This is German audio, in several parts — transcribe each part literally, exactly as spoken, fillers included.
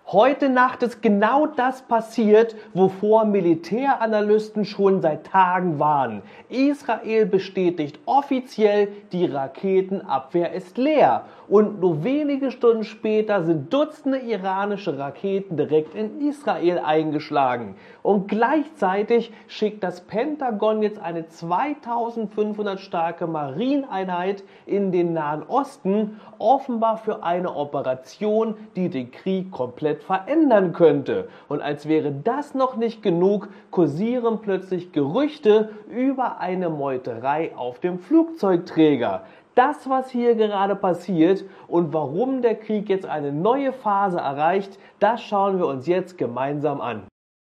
Heute Nacht ist genau das passiert, wovor Militäranalysten schon seit Tagen warnen. Israel bestätigt offiziell, die Raketenabwehr ist leer. Und nur wenige Stunden später sind Dutzende iranische Raketen direkt in Israel eingeschlagen. Und gleichzeitig schickt das Pentagon jetzt eine zweitausendfünfhundert starke Marineeinheit in den Nahen Osten, offenbar für eine Operation, die den Krieg komplett verändern könnte. Und als wäre das noch nicht genug, kursieren plötzlich Gerüchte über eine Meuterei auf dem Flugzeugträger. Das, was hier gerade passiert und warum der Krieg jetzt eine neue Phase erreicht, das schauen wir uns jetzt gemeinsam an.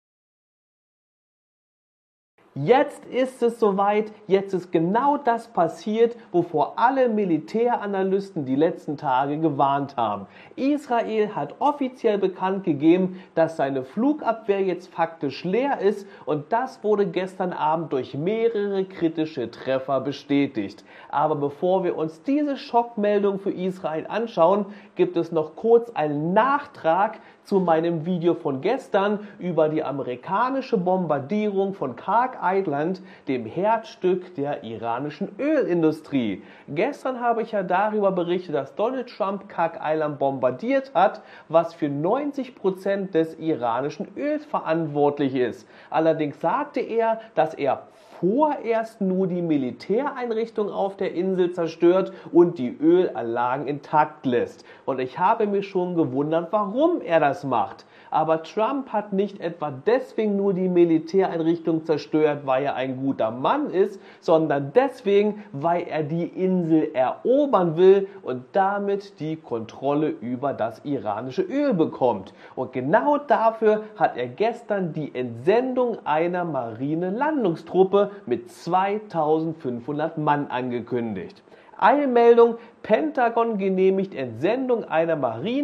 Jetzt ist es soweit, jetzt ist genau das passiert, wovor alle Militäranalysten die letzten Tage gewarnt haben. Israel hat offiziell bekannt gegeben, dass seine Flugabwehr jetzt faktisch leer ist, und das wurde gestern Abend durch mehrere kritische Treffer bestätigt. Aber bevor wir uns diese Schockmeldung für Israel anschauen, gibt es noch kurz einen Nachtrag zu meinem Video von gestern über die amerikanische Bombardierung von Khark Island, dem Herzstück der iranischen Ölindustrie. Gestern habe ich ja darüber berichtet, dass Donald Trump Khark Island bombardiert hat, was für neunzig Prozent des iranischen Öls verantwortlich ist. Allerdings sagte er, dass er vorerst nur die Militäreinrichtung auf der Insel zerstört und die Ölanlagen intakt lässt. Und ich habe mich schon gewundert, warum er das macht. Aber Trump hat nicht etwa deswegen nur die Militäreinrichtung zerstört, weil er ein guter Mann ist, sondern deswegen, weil er die Insel erobern will und damit die Kontrolle über das iranische Öl bekommt. Und genau dafür hat er gestern die Entsendung einer Marine-Landungstruppe mit zweitausendfünfhundert Mann angekündigt. Eilmeldung: Pentagon genehmigt Entsendung einer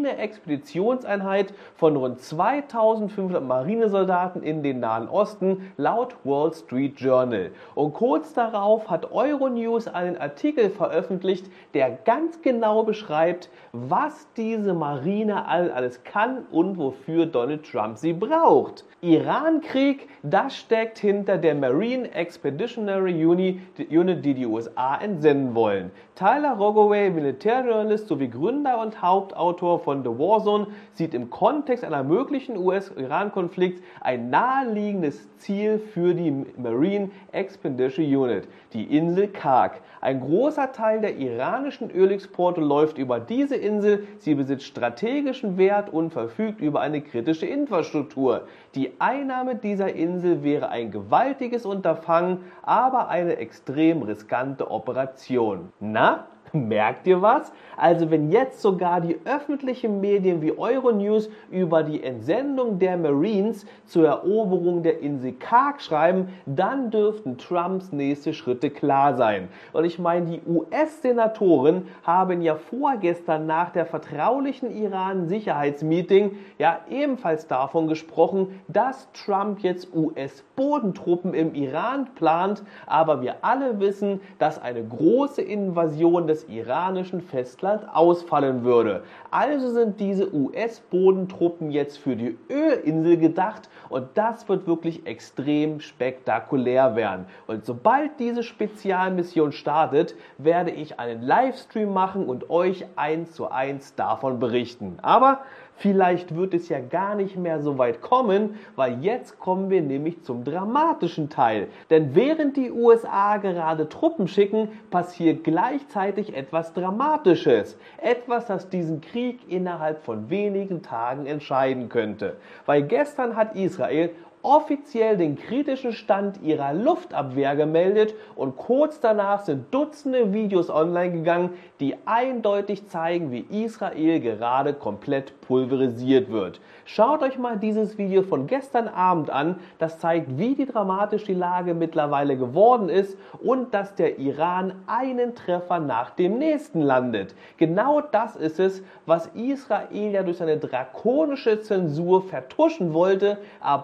Marine-Expeditionseinheit von rund zweitausendfünfhundert Marinesoldaten in den Nahen Osten, laut Wall Street Journal. Und kurz darauf hat Euronews einen Artikel veröffentlicht, der ganz genau beschreibt, was diese Marine alles kann und wofür Donald Trump sie braucht. Irankrieg, das steckt hinter der Marine Expeditionary Unit, die die U S A entsenden wollen. Tyler Rogoway, Militärjournalist sowie Gründer und Hauptautor von The War Zone, sieht im Kontext einer möglichen U S-Iran-Konflikts ein naheliegendes Ziel für die Marine Expedition Unit, die Insel Khark. Ein großer Teil der iranischen Ölexporte läuft über diese Insel, sie besitzt strategischen Wert und verfügt über eine kritische Infrastruktur. Die Einnahme dieser Insel wäre ein gewaltiges Unterfangen, aber eine extrem riskante Operation. Na? Merkt ihr was? Also wenn jetzt sogar die öffentlichen Medien wie Euronews über die Entsendung der Marines zur Eroberung der Insel Khark schreiben, dann dürften Trumps nächste Schritte klar sein. Und ich meine, die U S-Senatoren haben ja vorgestern nach der vertraulichen Iran-Sicherheitsmeeting ja ebenfalls davon gesprochen, dass Trump jetzt U S-Bodentruppen im Iran plant, aber wir alle wissen, dass eine große Invasion des iranischen Festland ausfallen würde. Also sind diese U S-Bodentruppen jetzt für die Ölinsel gedacht, und das wird wirklich extrem spektakulär werden. Und sobald diese Spezialmission startet, werde ich einen Livestream machen und euch eins zu eins davon berichten. Aber vielleicht wird es ja gar nicht mehr so weit kommen, weil jetzt kommen wir nämlich zum dramatischen Teil. Denn während die U S A gerade Truppen schicken, passiert gleichzeitig etwas Dramatisches. Etwas, das diesen Krieg innerhalb von wenigen Tagen entscheiden könnte. Weil gestern hat Israel offiziell den kritischen Stand ihrer Luftabwehr gemeldet, und kurz danach sind Dutzende Videos online gegangen, die eindeutig zeigen, wie Israel gerade komplett pulverisiert wird. Schaut euch mal dieses Video von gestern Abend an, das zeigt, wie die dramatisch die Lage mittlerweile geworden ist und dass der Iran einen Treffer nach dem nächsten landet. Genau das ist es, was Israel ja durch seine drakonische Zensur vertuschen wollte, aber gestern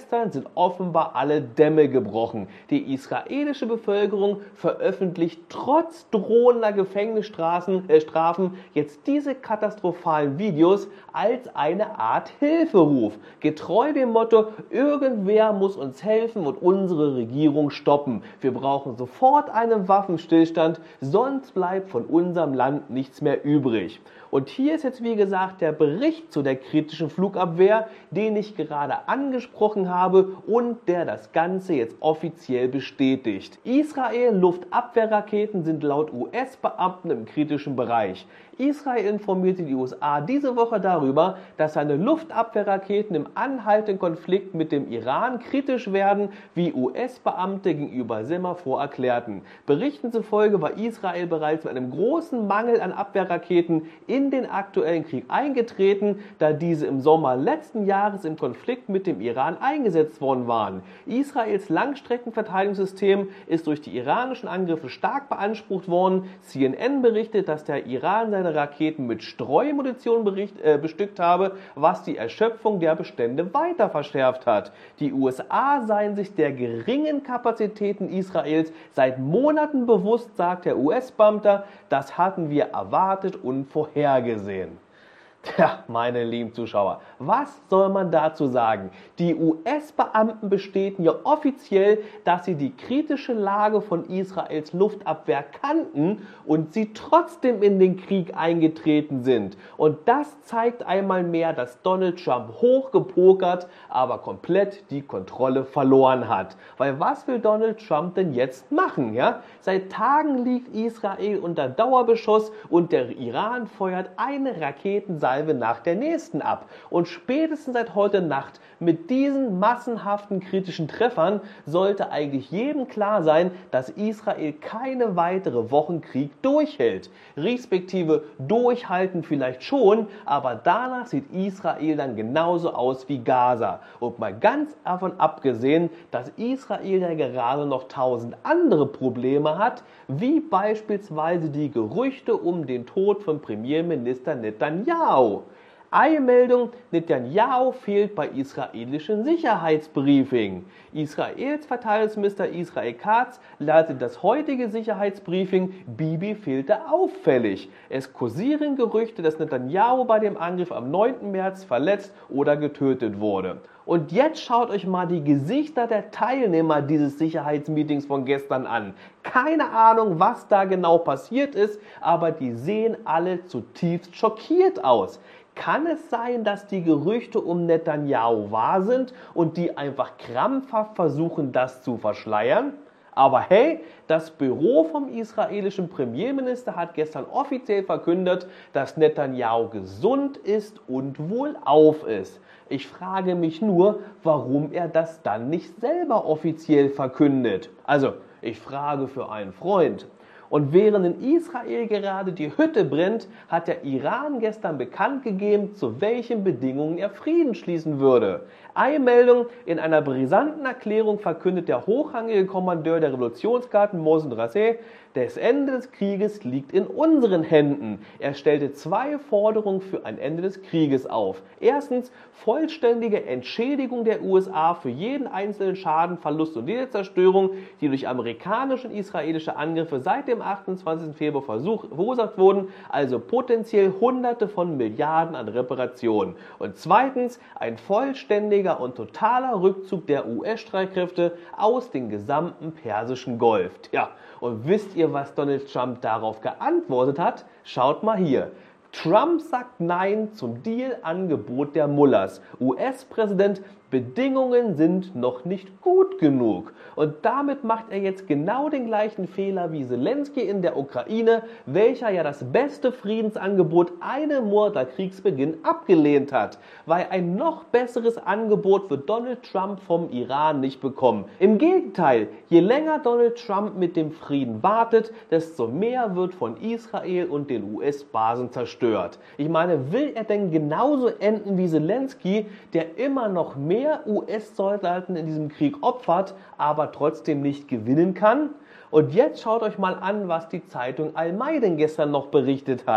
gestern sind offenbar alle Dämme gebrochen. Die israelische Bevölkerung veröffentlicht trotz drohender Gefängnisstrafen äh, Strafen jetzt diese katastrophalen Videos als eine Art Hilferuf. Getreu dem Motto, irgendwer muss uns helfen und unsere Regierung stoppen. Wir brauchen sofort einen Waffenstillstand, sonst bleibt von unserem Land nichts mehr übrig. Und hier ist jetzt wie gesagt der Bericht zu der kritischen Flugabwehr, den ich gerade angesprochen habe und der das Ganze jetzt offiziell bestätigt. Israel Luftabwehrraketen sind laut U S-Beamten im kritischen Bereich. Israel informierte die U S A diese Woche darüber, dass seine Luftabwehrraketen im anhaltenden Konflikt mit dem Iran kritisch werden, wie U S-Beamte gegenüber Semafor erklärten. Berichten zufolge war Israel bereits mit einem großen Mangel an Abwehrraketen in den aktuellen Krieg eingetreten, da diese im Sommer letzten Jahres im Konflikt mit dem Iran eingesetzt worden waren. Israels Langstreckenverteidigungssystem ist durch die iranischen Angriffe stark beansprucht worden. C N N berichtet, dass der Iran seine Raketen mit Streumunition bericht, äh, bestückt habe, was die Erschöpfung der Bestände weiter verschärft hat. Die U S A seien sich der geringen Kapazitäten Israels seit Monaten bewusst, sagt der U S-Beamter. Das hatten wir erwartet und vorhergesehen. Tja, meine lieben Zuschauer, was soll man dazu sagen? Die U S-Beamten bestätigen ja offiziell, dass sie die kritische Lage von Israels Luftabwehr kannten und sie trotzdem in den Krieg eingetreten sind. Und das zeigt einmal mehr, dass Donald Trump hochgepokert, aber komplett die Kontrolle verloren hat. Weil was will Donald Trump denn jetzt machen? Ja? Seit Tagen liegt Israel unter Dauerbeschuss und der Iran feuert eine Raketensalve nach der nächsten ab. Und spätestens seit heute Nacht mit diesen massenhaften kritischen Treffern sollte eigentlich jedem klar sein, dass Israel keine weitere Wochen Krieg durchhält. Respektive durchhalten vielleicht schon, aber danach sieht Israel dann genauso aus wie Gaza. Und mal ganz davon abgesehen, dass Israel ja gerade noch tausend andere Probleme hat, wie beispielsweise die Gerüchte um den Tod von Premierminister Netanyahu. Eilmeldung, Netanyahu fehlt bei israelischen Sicherheitsbriefing. Israels Verteidigungsminister Israel Katz leitet das heutige Sicherheitsbriefing, Bibi fehlte auffällig. Es kursieren Gerüchte, dass Netanyahu bei dem Angriff am neunten März verletzt oder getötet wurde. Und jetzt schaut euch mal die Gesichter der Teilnehmer dieses Sicherheitsmeetings von gestern an. Keine Ahnung, was da genau passiert ist, aber die sehen alle zutiefst schockiert aus. Kann es sein, dass die Gerüchte um Netanyahu wahr sind und die einfach krampfhaft versuchen, das zu verschleiern? Aber hey, das Büro vom israelischen Premierminister hat gestern offiziell verkündet, dass Netanyahu gesund ist und wohlauf ist. Ich frage mich nur, warum er das dann nicht selber offiziell verkündet. Also, ich frage für einen Freund. Und während in Israel gerade die Hütte brennt, hat der Iran gestern bekannt gegeben, zu welchen Bedingungen er Frieden schließen würde. Eilmeldung: In einer brisanten Erklärung verkündet der hochrangige Kommandeur der Revolutionsgarden Mohsen Rasseh, das Ende des Krieges liegt in unseren Händen. Er stellte zwei Forderungen für ein Ende des Krieges auf. Erstens, vollständige Entschädigung der U S A für jeden einzelnen Schaden, Verlust und jede Zerstörung, die durch amerikanische und israelische Angriffe seit dem achtundzwanzigsten Februar versuch, verursacht wurden, also potenziell Hunderte von Milliarden an Reparationen. Und zweitens, ein vollständiger und totaler Rückzug der U S-Streitkräfte aus dem gesamten Persischen Golf. Ja, und wisst ihr, was Donald Trump darauf geantwortet hat? Schaut mal hier. Trump sagt Nein zum Deal-Angebot der Mullahs. U S-Präsident: Bedingungen sind noch nicht gut genug. Und damit macht er jetzt genau den gleichen Fehler wie Zelensky in der Ukraine, welcher ja das beste Friedensangebot einen Monat nach Kriegsbeginn abgelehnt hat, weil ein noch besseres Angebot wird Donald Trump vom Iran nicht bekommen. Im Gegenteil, je länger Donald Trump mit dem Frieden wartet, desto mehr wird von Israel und den U S-Basen zerstört. Ich meine, will er denn genauso enden wie Zelensky, der immer noch mehr mehr U S-Soldaten in diesem Krieg opfert, aber trotzdem nicht gewinnen kann? Und jetzt schaut euch mal an, was die Zeitung Al-Maydan gestern noch berichtet hat.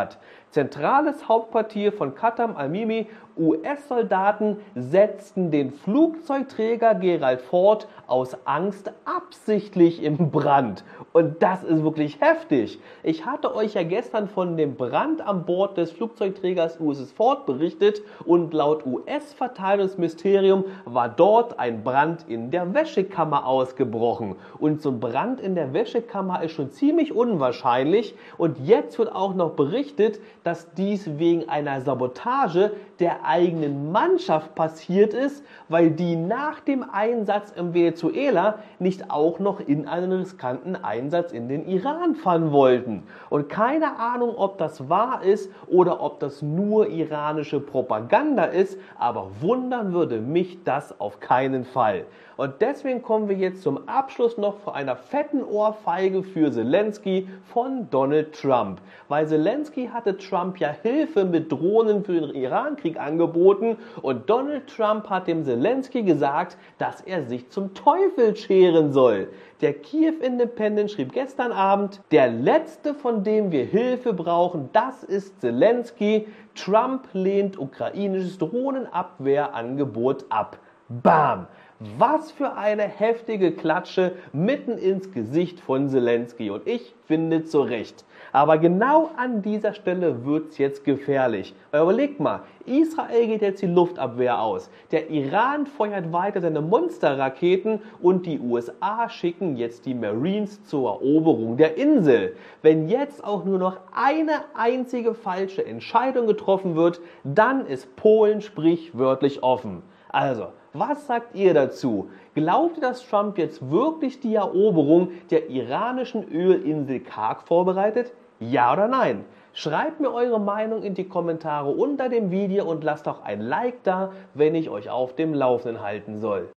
Zentrales Hauptquartier von Khatam al-Mimi. U S-Soldaten setzten den Flugzeugträger Gerald Ford aus Angst absichtlich in Brand. Und das ist wirklich heftig. Ich hatte euch ja gestern von dem Brand an Bord des Flugzeugträgers U S S Ford berichtet und laut U S-Verteidigungsministerium war dort ein Brand in der Wäschekammer ausgebrochen. Und so ein Brand in der Wäschekammer ist schon ziemlich unwahrscheinlich. Und jetzt wird auch noch berichtet, dass dies wegen einer Sabotage der eigenen Mannschaft passiert ist, weil die nach dem Einsatz im Venezuela nicht auch noch in einen riskanten Einsatz in den Iran fahren wollten. Und keine Ahnung, ob das wahr ist oder ob das nur iranische Propaganda ist, aber wundern würde mich das auf keinen Fall. Und deswegen kommen wir jetzt zum Abschluss noch vor einer fetten Ohrfeige für Zelensky von Donald Trump. Weil Zelensky hatte Trump ja Hilfe mit Drohnen für den Iran-Krieg angeboten und Donald Trump hat dem Zelensky gesagt, dass er sich zum Teufel scheren soll. Der Kiew Independent schrieb gestern Abend, der letzte, von dem wir Hilfe brauchen, das ist Zelensky. Trump lehnt ukrainisches Drohnenabwehrangebot ab. Bam! Was für eine heftige Klatsche mitten ins Gesicht von Zelensky und ich finde zu Recht. Aber genau an dieser Stelle wird's jetzt gefährlich. Weil überlegt mal, Israel geht jetzt die Luftabwehr aus, der Iran feuert weiter seine Monsterraketen und die U S A schicken jetzt die Marines zur Eroberung der Insel. Wenn jetzt auch nur noch eine einzige falsche Entscheidung getroffen wird, dann ist Polen sprichwörtlich offen. Also, was sagt ihr dazu? Glaubt ihr, dass Trump jetzt wirklich die Eroberung der iranischen Ölinsel Karg vorbereitet? Ja oder nein? Schreibt mir eure Meinung in die Kommentare unter dem Video und lasst auch ein Like da, wenn ich euch auf dem Laufenden halten soll.